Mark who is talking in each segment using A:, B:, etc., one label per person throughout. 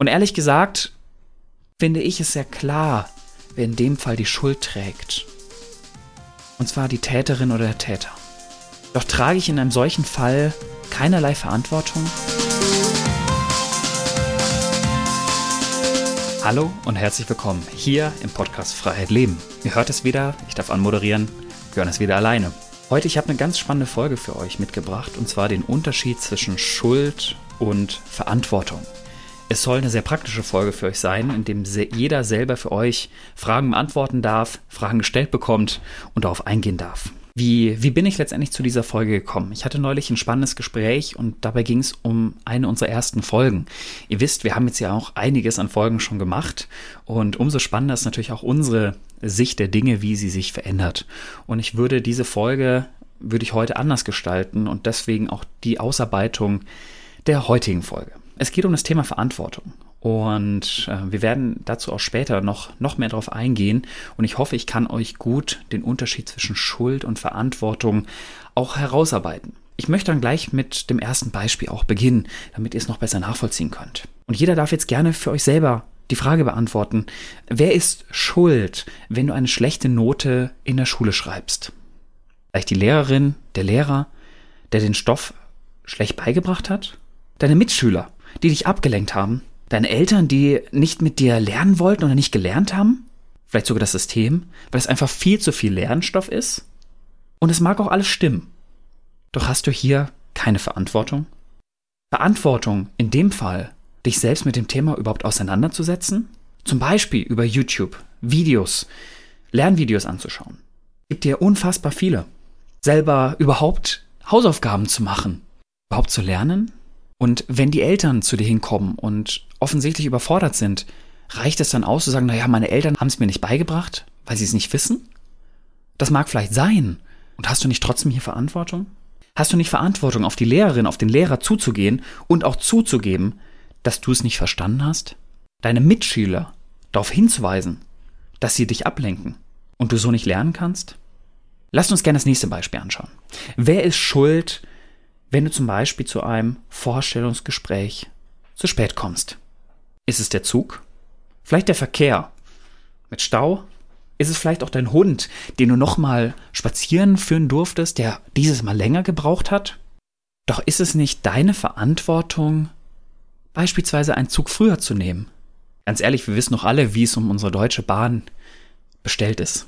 A: Und ehrlich gesagt, finde ich es sehr klar, wer in dem Fall die Schuld trägt. Und zwar die Täterin oder der Täter. Doch trage ich in einem solchen Fall keinerlei Verantwortung? Hallo und herzlich willkommen hier im Podcast Freiheit Leben. Ihr hört es wieder, ich darf anmoderieren, Björn ist wieder alleine. Heute, ich habe eine ganz spannende Folge für euch mitgebracht, und zwar den Unterschied zwischen Schuld und Verantwortung. Es soll eine sehr praktische Folge für euch sein, in dem jeder selber für euch Fragen beantworten darf, Fragen gestellt bekommt und darauf eingehen darf. Wie bin ich letztendlich zu dieser Folge gekommen? Ich hatte neulich ein spannendes Gespräch und dabei ging es um eine unserer ersten Folgen. Ihr wisst, wir haben jetzt ja auch einiges an Folgen schon gemacht und umso spannender ist natürlich auch unsere Sicht der Dinge, wie sie sich verändert. Und ich würde diese Folge heute anders gestalten und deswegen auch die Ausarbeitung der heutigen Folge. Es geht um das Thema Verantwortung. Und wir werden dazu auch später noch mehr drauf eingehen. Und ich hoffe, ich kann euch gut den Unterschied zwischen Schuld und Verantwortung auch herausarbeiten. Ich möchte dann gleich mit dem ersten Beispiel auch beginnen, damit ihr es noch besser nachvollziehen könnt. Und jeder darf jetzt gerne für euch selber die Frage beantworten: Wer ist schuld, wenn du eine schlechte Note in der Schule schreibst? Vielleicht die Lehrerin, der Lehrer, der den Stoff schlecht beigebracht hat? Deine Mitschüler, die dich abgelenkt haben? Deine Eltern, die nicht mit dir lernen wollten oder nicht gelernt haben? Vielleicht sogar das System, weil es einfach viel zu viel Lernstoff ist? Und es mag auch alles stimmen. Doch hast du hier keine Verantwortung? Verantwortung in dem Fall, dich selbst mit dem Thema überhaupt auseinanderzusetzen? Zum Beispiel über YouTube, Videos, Lernvideos anzuschauen. Gibt dir unfassbar viele. Selber überhaupt Hausaufgaben zu machen, überhaupt zu lernen? Und wenn die Eltern zu dir hinkommen und offensichtlich überfordert sind, reicht es dann aus zu sagen, naja, meine Eltern haben es mir nicht beigebracht, weil sie es nicht wissen? Das mag vielleicht sein. Und hast du nicht trotzdem hier Verantwortung? Hast du nicht Verantwortung, auf die Lehrerin, auf den Lehrer zuzugehen und auch zuzugeben, dass du es nicht verstanden hast? Deine Mitschüler darauf hinzuweisen, dass sie dich ablenken und du so nicht lernen kannst? Lasst uns gerne das nächste Beispiel anschauen. Wer ist schuld, wenn du zum Beispiel zu einem Vorstellungsgespräch zu spät kommst? Ist es der Zug? Vielleicht der Verkehr? Mit Stau? Ist es vielleicht auch dein Hund, den du nochmal spazieren führen durftest, der dieses Mal länger gebraucht hat? Doch ist es nicht deine Verantwortung, beispielsweise einen Zug früher zu nehmen? Ganz ehrlich, wir wissen doch alle, wie es um unsere Deutsche Bahn bestellt ist.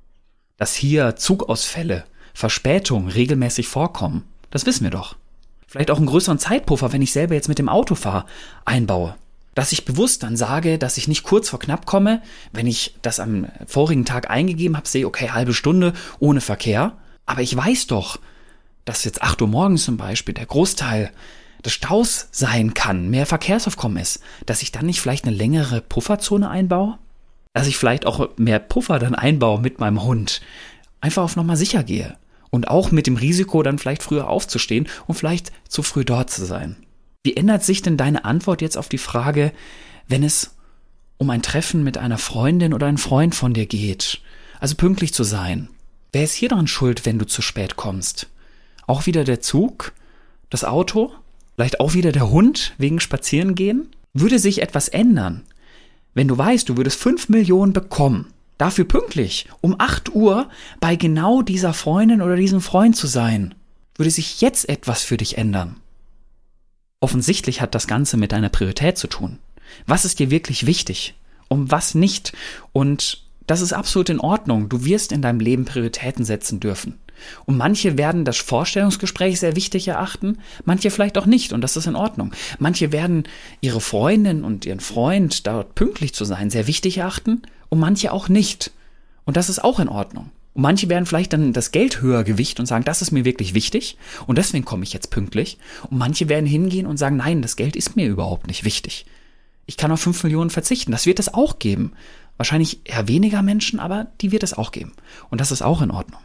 A: Dass hier Zugausfälle, Verspätungen regelmäßig vorkommen, das wissen wir doch. Vielleicht auch einen größeren Zeitpuffer, wenn ich selber jetzt mit dem Auto fahre, einbaue. Dass ich bewusst dann sage, dass ich nicht kurz vor knapp komme, wenn ich das am vorigen Tag eingegeben habe, sehe, okay, halbe Stunde ohne Verkehr. Aber ich weiß doch, dass jetzt 8 Uhr morgens zum Beispiel der Großteil des Staus sein kann, mehr Verkehrsaufkommen ist, dass ich dann nicht vielleicht eine längere Pufferzone einbaue? Dass ich vielleicht auch mehr Puffer dann einbaue mit meinem Hund. Einfach auf Nummer sicher gehe. Und auch mit dem Risiko, dann vielleicht früher aufzustehen und vielleicht zu früh dort zu sein. Wie ändert sich denn deine Antwort jetzt auf die Frage, wenn es um ein Treffen mit einer Freundin oder einem Freund von dir geht? Also pünktlich zu sein. Wer ist hier daran schuld, wenn du zu spät kommst? Auch wieder der Zug? Das Auto? Vielleicht auch wieder der Hund wegen Spazierengehen? Würde sich etwas ändern, wenn du weißt, du würdest 5 Millionen bekommen, dafür pünktlich um 8 Uhr bei genau dieser Freundin oder diesem Freund zu sein? Würde sich jetzt etwas für dich ändern? Offensichtlich hat das Ganze mit deiner Priorität zu tun. Was ist dir wirklich wichtig? Um was nicht? Und das ist absolut in Ordnung. Du wirst in deinem Leben Prioritäten setzen dürfen. Und manche werden das Vorstellungsgespräch sehr wichtig erachten, manche vielleicht auch nicht, und das ist in Ordnung. Manche werden ihre Freundin und ihren Freund, dort pünktlich zu sein, sehr wichtig erachten und manche auch nicht. Und das ist auch in Ordnung. Und manche werden vielleicht dann das Geld höher gewichten und sagen, das ist mir wirklich wichtig und deswegen komme ich jetzt pünktlich. Und manche werden hingehen und sagen, nein, das Geld ist mir überhaupt nicht wichtig. Ich kann auf 5 Millionen verzichten. Das wird es auch geben. Wahrscheinlich eher weniger Menschen, aber die wird es auch geben. Und das ist auch in Ordnung.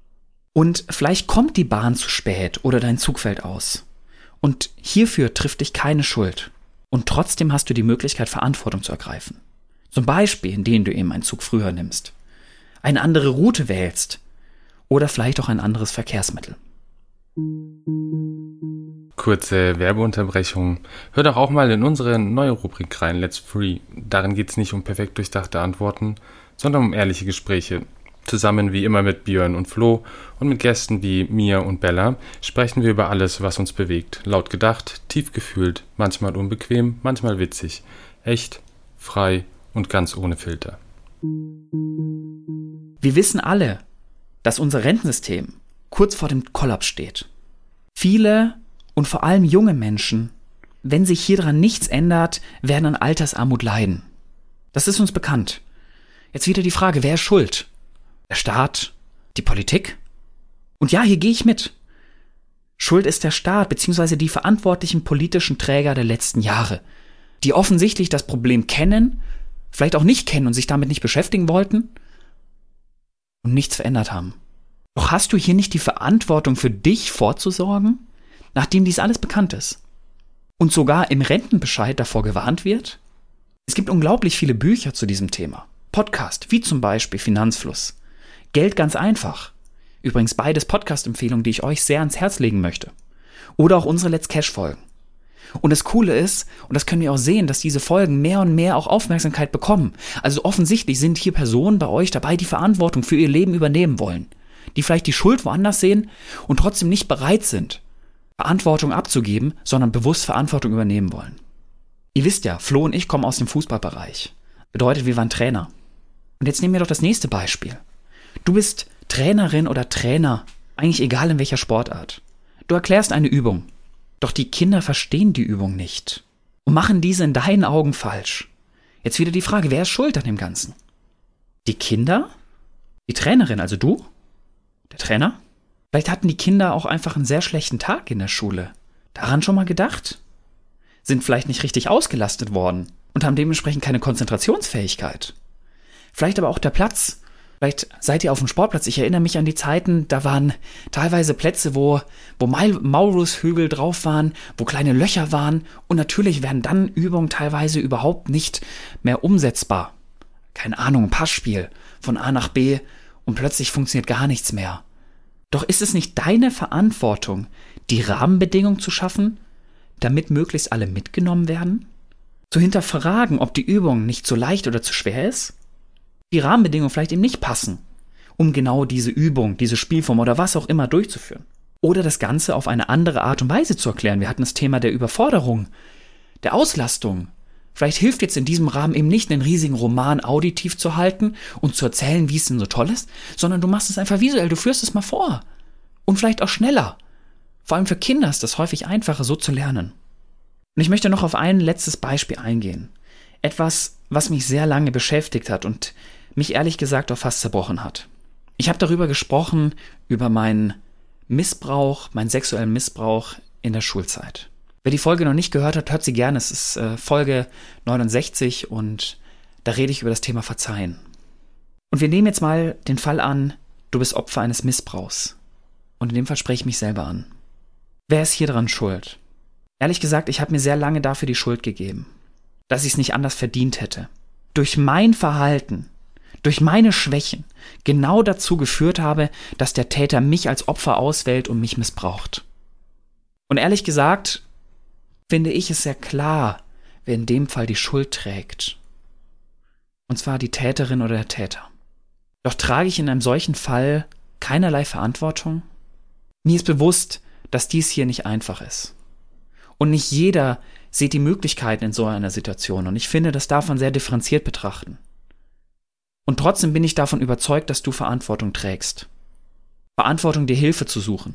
A: Und vielleicht kommt die Bahn zu spät oder dein Zug fällt aus. Und hierfür trifft dich keine Schuld. Und trotzdem hast du die Möglichkeit, Verantwortung zu ergreifen. Zum Beispiel, indem du eben einen Zug früher nimmst, eine andere Route wählst oder vielleicht auch ein anderes Verkehrsmittel.
B: Kurze Werbeunterbrechung. Hör doch auch mal in unsere neue Rubrik rein, Let's Free. Darin geht es nicht um perfekt durchdachte Antworten, sondern um ehrliche Gespräche. Zusammen wie immer mit Björn und Flo und mit Gästen wie Mia und Bella sprechen wir über alles, was uns bewegt. Laut gedacht, tief gefühlt, manchmal unbequem, manchmal witzig. Echt, frei und ganz ohne Filter.
A: Wir wissen alle, dass unser Rentensystem kurz vor dem Kollaps steht. Viele und vor allem junge Menschen, wenn sich hieran nichts ändert, werden an Altersarmut leiden. Das ist uns bekannt. Jetzt wieder die Frage, wer ist schuld? Der Staat? Die Politik? Und ja, hier gehe ich mit. Schuld ist der Staat bzw. die verantwortlichen politischen Träger der letzten Jahre, die offensichtlich das Problem kennen, vielleicht auch nicht kennen und sich damit nicht beschäftigen wollten und nichts verändert haben. Doch hast du hier nicht die Verantwortung für dich vorzusorgen, nachdem dies alles bekannt ist und sogar im Rentenbescheid davor gewarnt wird? Es gibt unglaublich viele Bücher zu diesem Thema. Podcast, wie zum Beispiel Finanzfluss. Geld ganz einfach. Übrigens beides Podcast-Empfehlungen, die ich euch sehr ans Herz legen möchte. Oder auch unsere Let's Cash-Folgen. Und das Coole ist, und das können wir auch sehen, dass diese Folgen mehr und mehr auch Aufmerksamkeit bekommen. Also offensichtlich sind hier Personen bei euch dabei, die Verantwortung für ihr Leben übernehmen wollen. Die vielleicht die Schuld woanders sehen und trotzdem nicht bereit sind, Verantwortung abzugeben, sondern bewusst Verantwortung übernehmen wollen. Ihr wisst ja, Flo und ich kommen aus dem Fußballbereich. Bedeutet, wir waren Trainer. Und jetzt nehmen wir doch das nächste Beispiel. Du bist Trainerin oder Trainer, eigentlich egal in welcher Sportart. Du erklärst eine Übung, doch die Kinder verstehen die Übung nicht und machen diese in deinen Augen falsch. Jetzt wieder die Frage, wer ist schuld an dem Ganzen? Die Kinder? Die Trainerin, also du? Der Trainer? Vielleicht hatten die Kinder auch einfach einen sehr schlechten Tag in der Schule. Daran schon mal gedacht? Sind vielleicht nicht richtig ausgelastet worden und haben dementsprechend keine Konzentrationsfähigkeit. Vielleicht aber auch der Platz. Vielleicht seid ihr auf dem Sportplatz. Ich erinnere mich an die Zeiten, da waren teilweise Plätze, wo Maurushügel drauf waren, wo kleine Löcher waren. Und natürlich werden dann Übungen teilweise überhaupt nicht mehr umsetzbar. Keine Ahnung, ein Passspiel von A nach B und plötzlich funktioniert gar nichts mehr. Doch ist es nicht deine Verantwortung, die Rahmenbedingungen zu schaffen, damit möglichst alle mitgenommen werden? Zu hinterfragen, ob die Übung nicht zu leicht oder zu schwer ist? Die Rahmenbedingungen vielleicht eben nicht passen, um genau diese Übung, diese Spielform oder was auch immer durchzuführen. Oder das Ganze auf eine andere Art und Weise zu erklären. Wir hatten das Thema der Überforderung, der Auslastung. Vielleicht hilft jetzt in diesem Rahmen eben nicht, einen riesigen Roman auditiv zu halten und zu erzählen, wie es denn so toll ist, sondern du machst es einfach visuell, du führst es mal vor. Und vielleicht auch schneller. Vor allem für Kinder ist das häufig einfacher, so zu lernen. Und ich möchte noch auf ein letztes Beispiel eingehen. Etwas, was mich sehr lange beschäftigt hat und mich ehrlich gesagt auch fast zerbrochen hat. Ich habe darüber gesprochen, über meinen Missbrauch, meinen sexuellen Missbrauch in der Schulzeit. Wer die Folge noch nicht gehört hat, hört sie gerne. Es ist Folge 69 und da rede ich über das Thema Verzeihen. Und wir nehmen jetzt mal den Fall an, du bist Opfer eines Missbrauchs. Und in dem Fall spreche ich mich selber an. Wer ist hier dran schuld? Ehrlich gesagt, ich habe mir sehr lange dafür die Schuld gegeben, dass ich es nicht anders verdient hätte. Durch mein Verhalten, durch meine Schwächen genau dazu geführt habe, dass der Täter mich als Opfer auswählt und mich missbraucht. Und ehrlich gesagt, finde ich es sehr klar, wer in dem Fall die Schuld trägt. Und zwar die Täterin oder der Täter. Doch trage ich in einem solchen Fall keinerlei Verantwortung? Mir ist bewusst, dass dies hier nicht einfach ist. Und nicht jeder sieht die Möglichkeiten in so einer Situation. Und ich finde, das darf man sehr differenziert betrachten. Und trotzdem bin ich davon überzeugt, dass du Verantwortung trägst. Verantwortung, dir Hilfe zu suchen.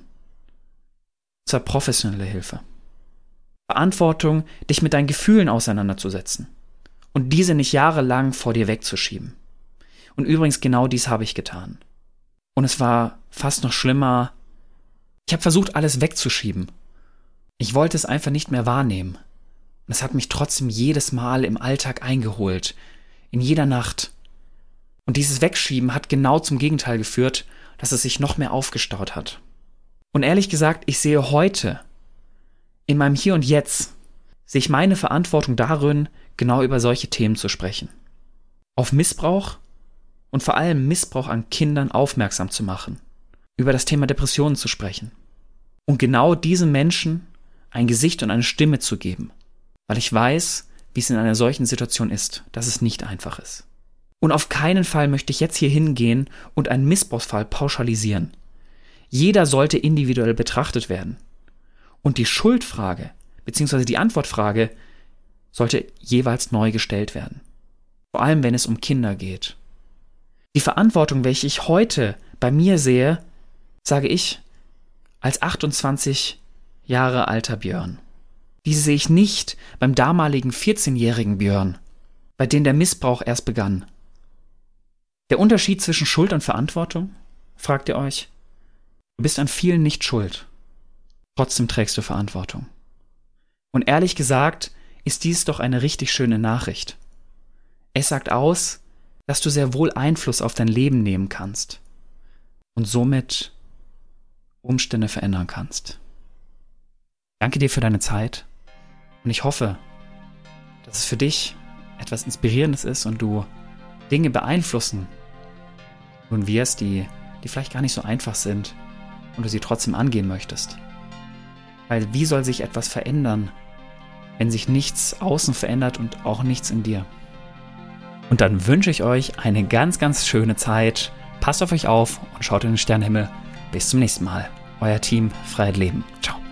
A: Und zwar professionelle Hilfe. Verantwortung, dich mit deinen Gefühlen auseinanderzusetzen. Und diese nicht jahrelang vor dir wegzuschieben. Und übrigens, genau dies habe ich getan. Und es war fast noch schlimmer. Ich habe versucht, alles wegzuschieben. Ich wollte es einfach nicht mehr wahrnehmen. Und es hat mich trotzdem jedes Mal im Alltag eingeholt. In jeder Nacht. Und dieses Wegschieben hat genau zum Gegenteil geführt, dass es sich noch mehr aufgestaut hat. Und ehrlich gesagt, ich sehe heute, in meinem Hier und Jetzt, sehe ich meine Verantwortung darin, genau über solche Themen zu sprechen. Auf Missbrauch und vor allem Missbrauch an Kindern aufmerksam zu machen. Über das Thema Depressionen zu sprechen. Und genau diesen Menschen ein Gesicht und eine Stimme zu geben, weil ich weiß, wie es in einer solchen Situation ist, dass es nicht einfach ist. Und auf keinen Fall möchte ich jetzt hier hingehen und einen Missbrauchsfall pauschalisieren. Jeder sollte individuell betrachtet werden. Und die Schuldfrage bzw. die Antwortfrage sollte jeweils neu gestellt werden. Vor allem, wenn es um Kinder geht. Die Verantwortung, welche ich heute bei mir sehe, sage ich als 28 Jahre alter Björn. Diese sehe ich nicht beim damaligen 14-jährigen Björn, bei dem der Missbrauch erst begann. Der Unterschied zwischen Schuld und Verantwortung? Fragt ihr euch? Du bist an vielen nicht schuld. Trotzdem trägst du Verantwortung. Und ehrlich gesagt ist dies doch eine richtig schöne Nachricht. Es sagt aus, dass du sehr wohl Einfluss auf dein Leben nehmen kannst und somit Umstände verändern kannst. Danke dir für deine Zeit und ich hoffe, dass es für dich etwas Inspirierendes ist und du Dinge beeinflussen tun wirst, die vielleicht gar nicht so einfach sind und du sie trotzdem angehen möchtest. Weil wie soll sich etwas verändern, wenn sich nichts außen verändert und auch nichts in dir? Und dann wünsche ich euch eine ganz, ganz schöne Zeit. Passt auf euch auf und schaut in den Sternenhimmel. Bis zum nächsten Mal. Euer Team Freiheit Leben. Ciao.